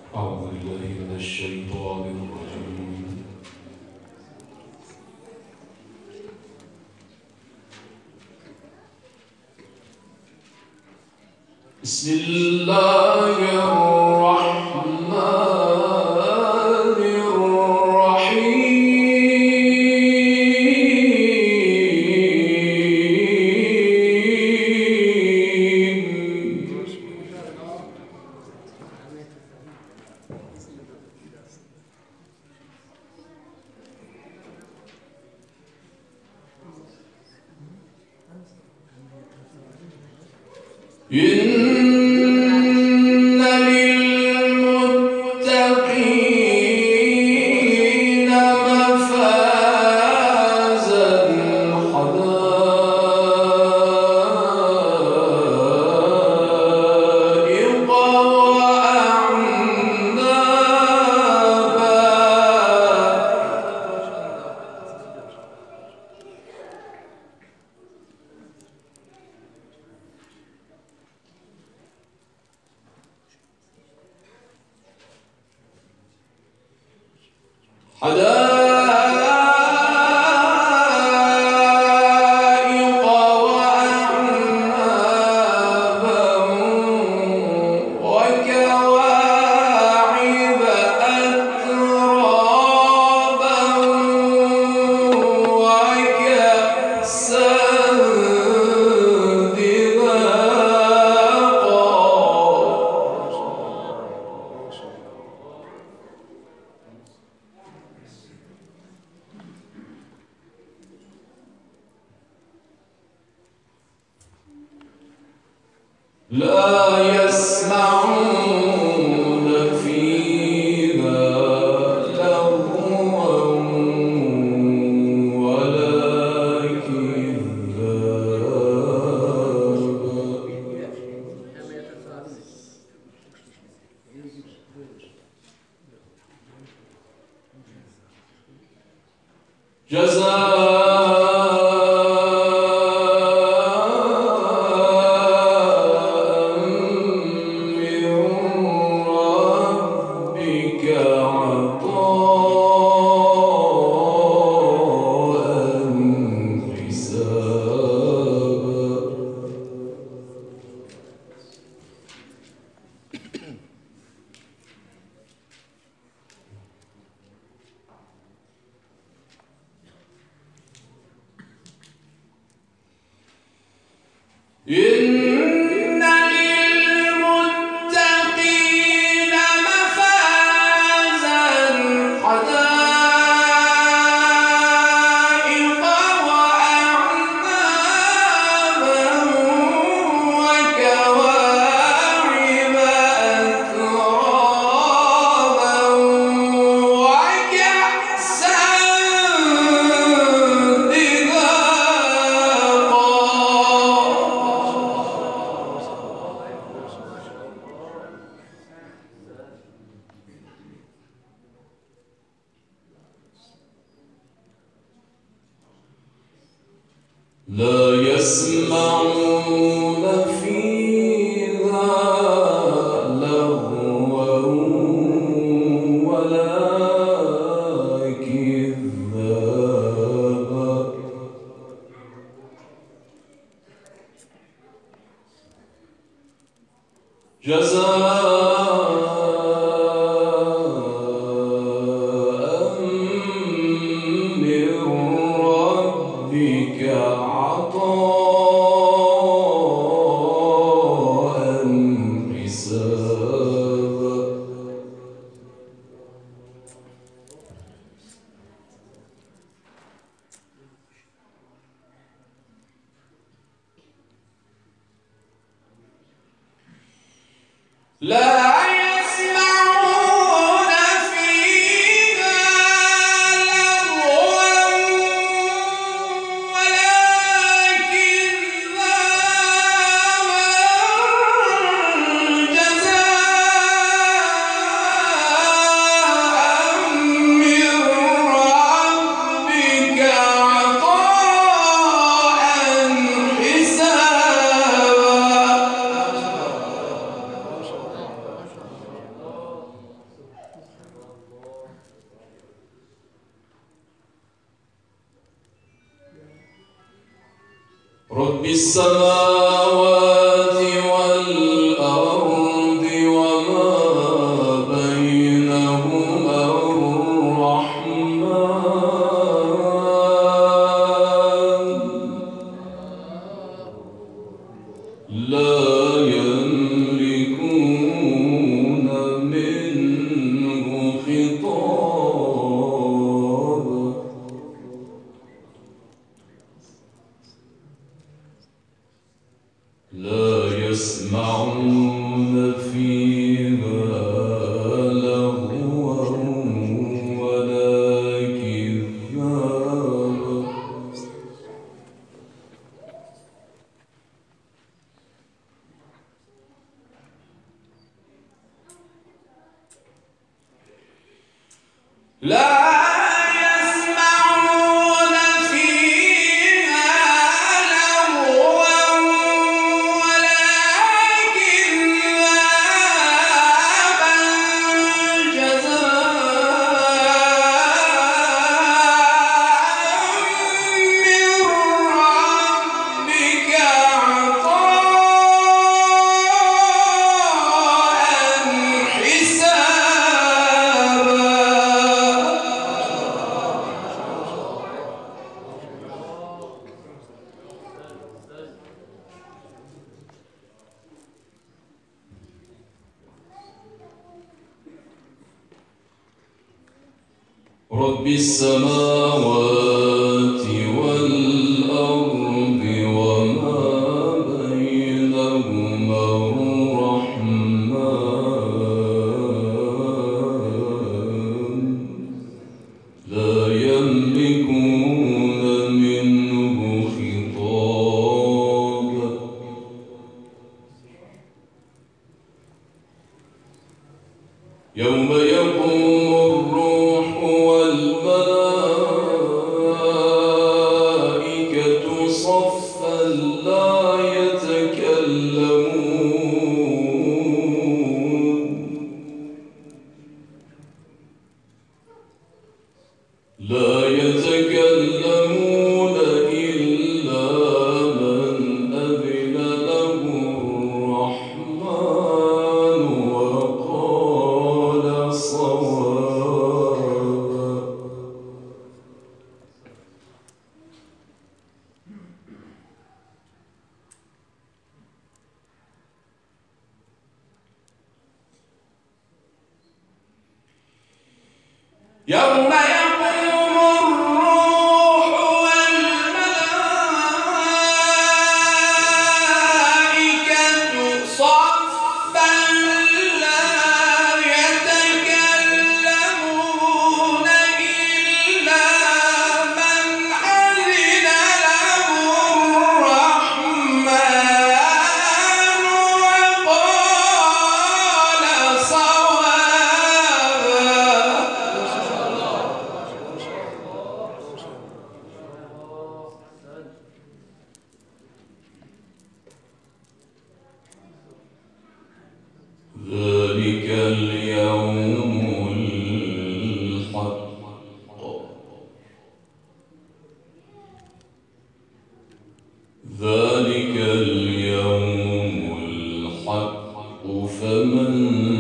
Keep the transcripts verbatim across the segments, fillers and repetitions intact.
أعوذ بالله من الشيطان الرجيم. بسم الله الرحمن الرحيم. إن للمتقين مفازا حدائق حدائق وأعنابا وكواعب أترابا وكأسا لا يسمعون فيها لغوا ولا كذابا جزاء إن للمتقين مفازا حدائق وأعنابا وكواعب أترابا وكأسا لا يسمعون فيها لغوا ولا كذابا جزاء من ربك عطاء حسابا لا يسمعون فيها لغوا ولا كذابا جزاء من ربك عطاء حسابا رب السماوات والأرض وما بينهما الرحمن لا يملكون منه خطابا لا يسمعون فيها لغوا ولا كذابا لا رب السماوات والأرض وما بينهما الرحمن لا يملكون منه خطابا يوم يقوم الروح والملائكة صفا لا يتكلمون لا يتكلمون إلا من أذن له الرحمن وقال صوابا يوم يقوم الروح والملائكة صفا لا يتكلمون إلا من أذن له الرحمن وقال صوابا ذلك اليوم الحق ذلك اليوم الحق فمن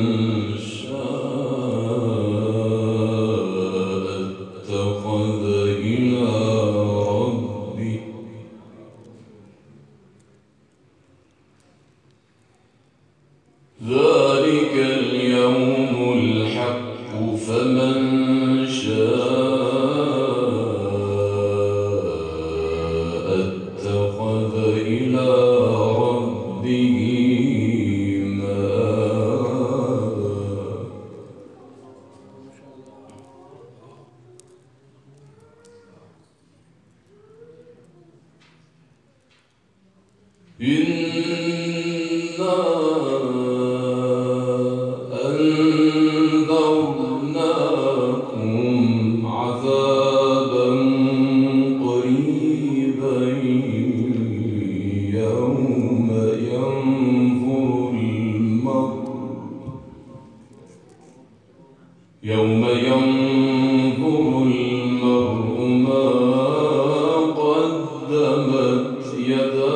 شاء اتخذ إلى ربه ذلك اليوم الحق فمن شاء اتخذ إلى ربه مآبا إنا أنذرناكم عذابا قريبا يوم ينظر المرء يوم ينظر المرء ما قدمت يداه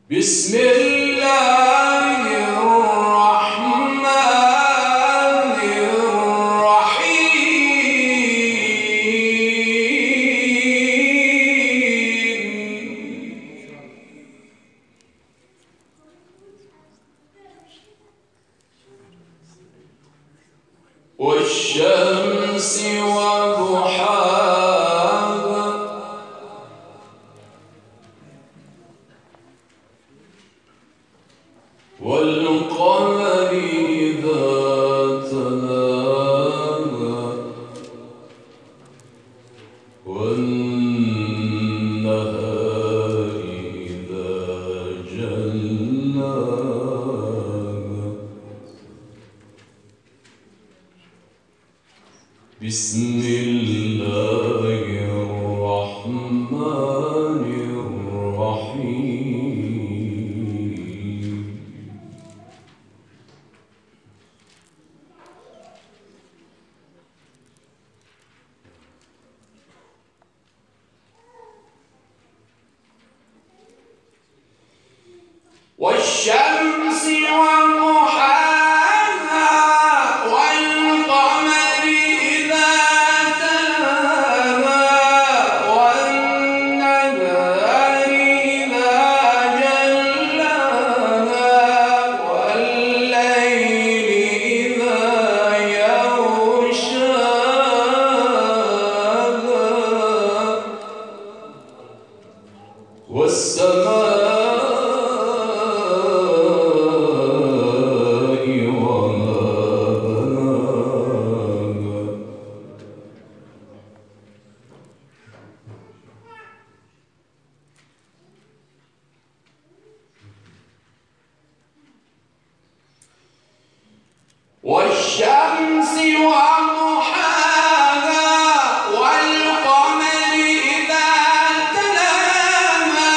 بسم الله الرحمن الرحيم والشمس وضحاها والقمر إذا تلاها والنهار إذا جلاها بسم الله الرحمن الرحيم والشمس وضحاها والقمر إذا تلاها والنهار إذا جلاها والليل إذا يغشاها والسماء والشمس وضحاها والقمر إذا تلاها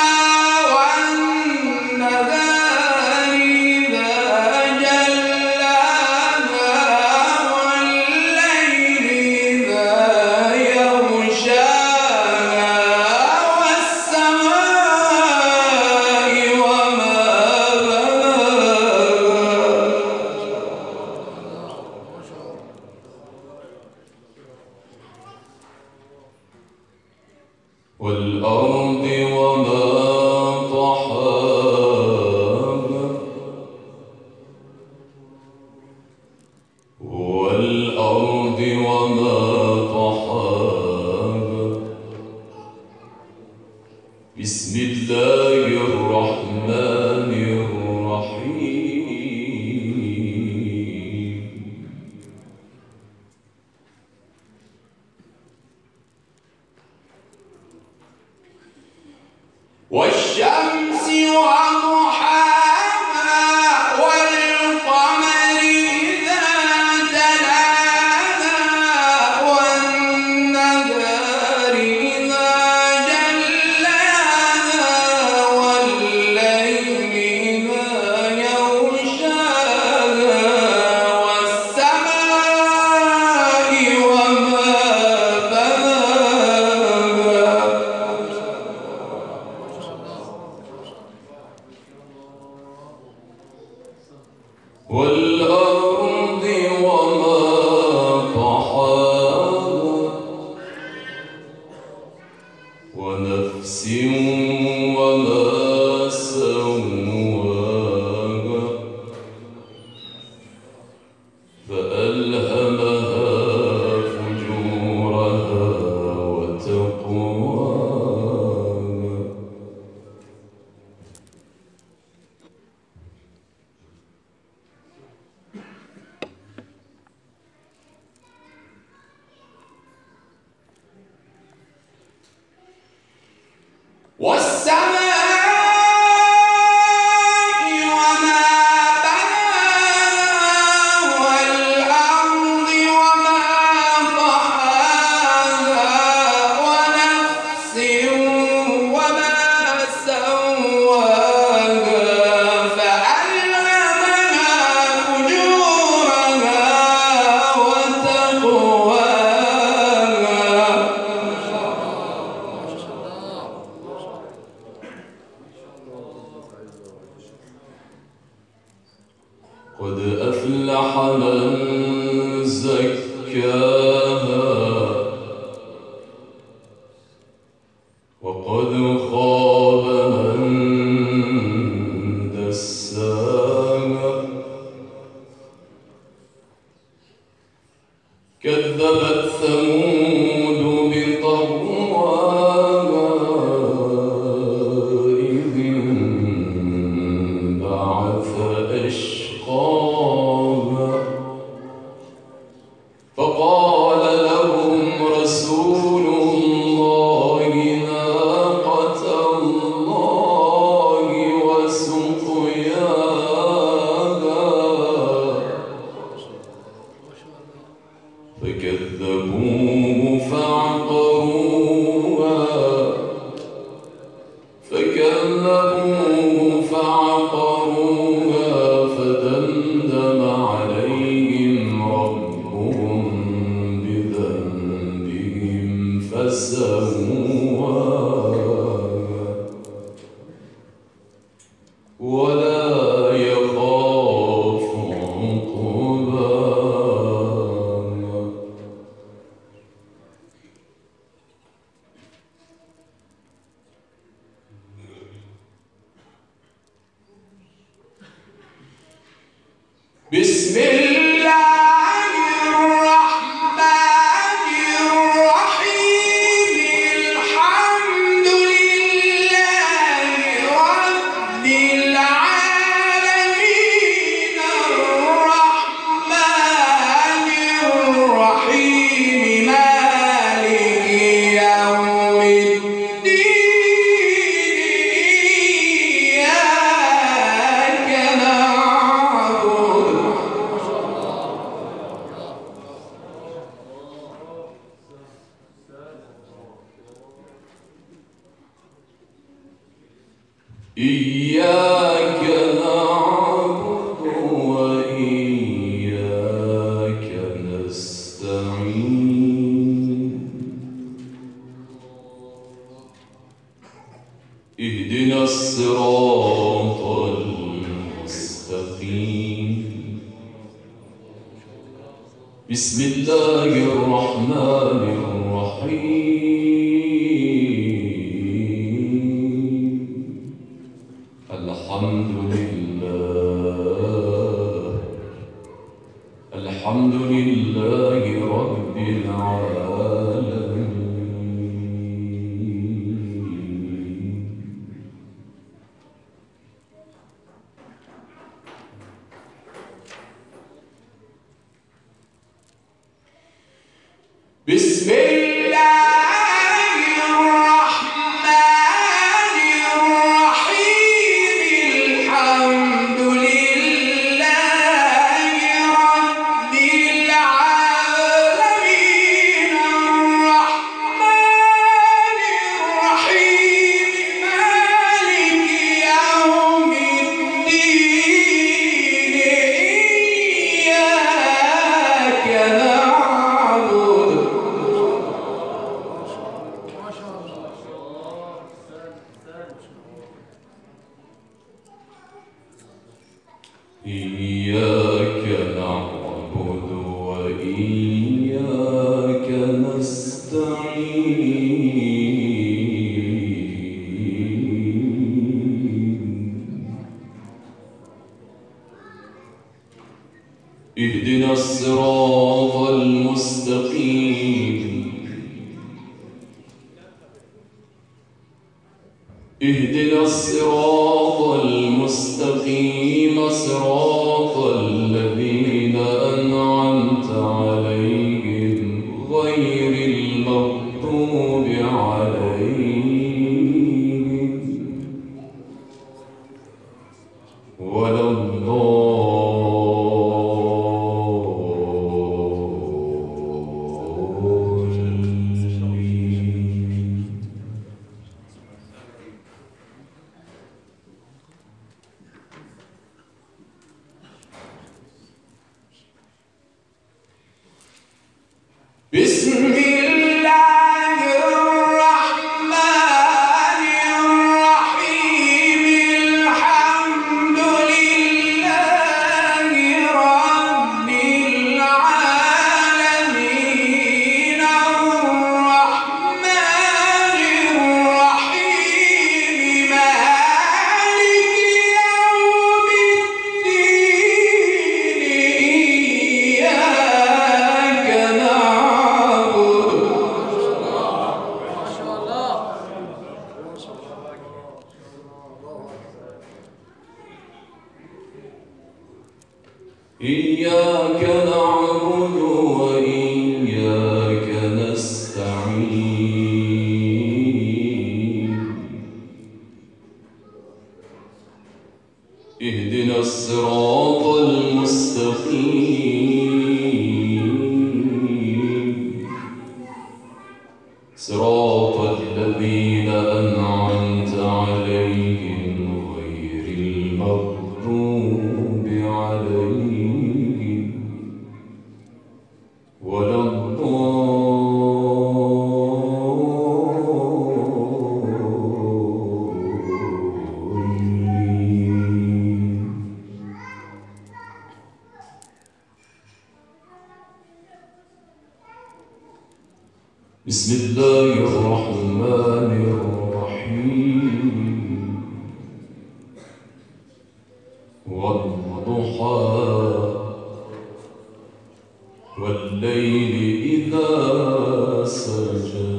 والنهار إذا جلاها والليل إذا يغشاها والسماء وما والأرض وما طحاها والأرض وما طحاها بسم الله الرحمن الرحيم والشمس وضحاها والقمر إذا تلاها والنهار إذا جلاها والليل إذا يغشاها والسماء وما بناها والأرض وما طحاها ونفس وما سواها فألهمها فجورها وتقواها What's سواها ولا يخاف عقباها بسم الله الرحمن الرحيم الحمد لله رب العالمين الرحمن الرحيم مالك يوم الدين إياك نعبد إياك نعبد وإياك نستعين اهدنا الصراط المستقيم بسم الله الرحمن الرحيم الحمد لله الحمد لله رب العالمين بسم الله الرحمن الرحيم الحمد لله رب العالمين الرحمن الرحيم مالك يوم الدين إياك نعبد إياك نعبد وإياك نستعين اهدنا الصراط المستقيم اهدنا الصراط المستقيم صراط الذين أنعمت عليهم غير المغضوب عليهم ولا الضالين بسم الله الرحمن الرحيم الحمد لله رب العالمين الرحمن الرحيم مالك يوم الدين إياك نعبد إياك نعبد وإياك نستعين اهدنا الصراط المستقيم صراط الذين أنعمت عليهم غير المغضوب عليهم ولا الضالين بسم الله الرحمن الرحيم والضحى والليل إذا سجى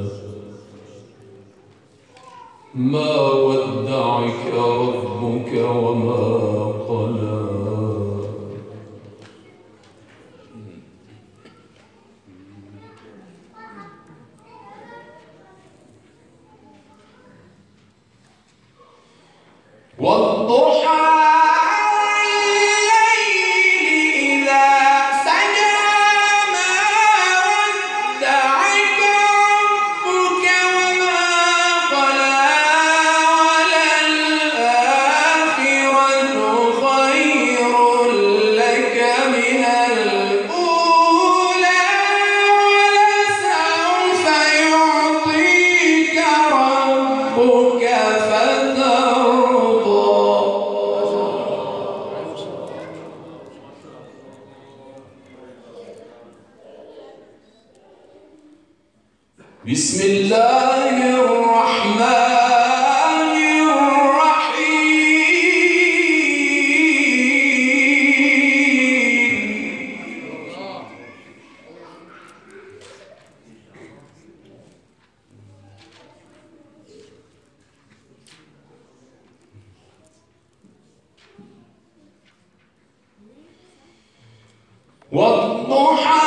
ما ودعك ربك وما قلى والضحى بسم الله الرحمن الرحيم والضحى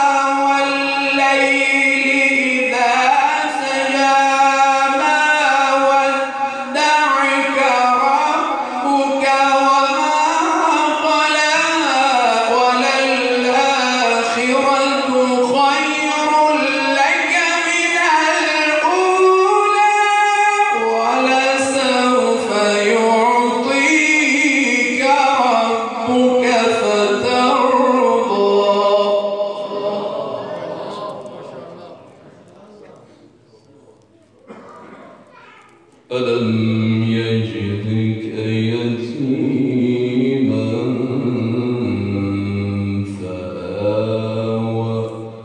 ألم يجدك يتيما فآوى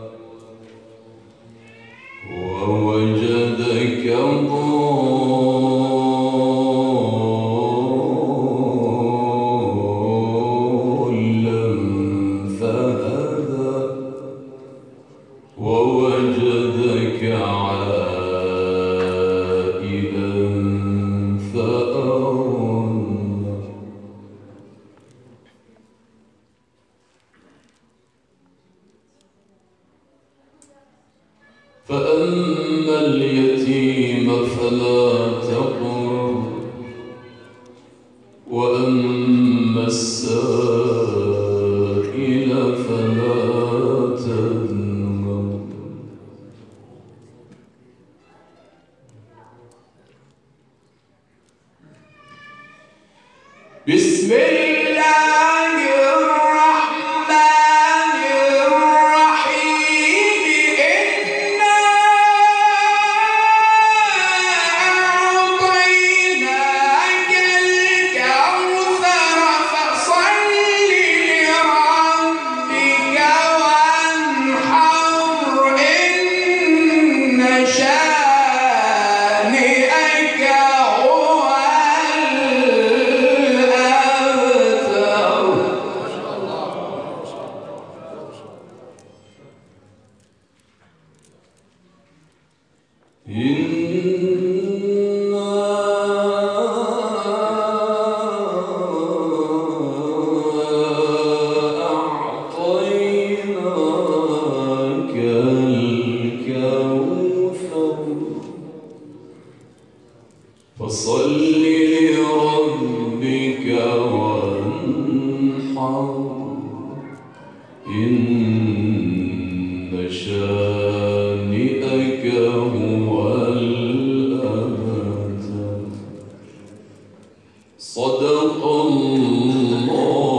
ووجدك ضالا فهدى ووجدك فأما اليتيم فلا تقهر وأما السائل فلا تنهر بسم الله الرحمن الرحيم إنا أعطيناك الكوثر فصل لربك وانحر إن شانئك هو إنا أعطيناك الكوثر فصل لربك وانحر إن شانئك هو الأبتر صدق الله